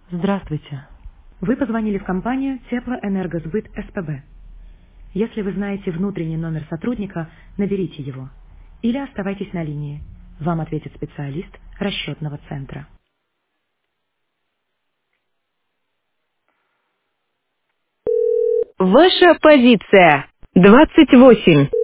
Здравствуйте. Вы позвонили в компанию Теплоэнергосбыт СПБ. Если вы знаете внутренний номер сотрудника, наберите его. Или оставайтесь на линии. Вам ответит специалист расчетного центра. Ваша позиция 28.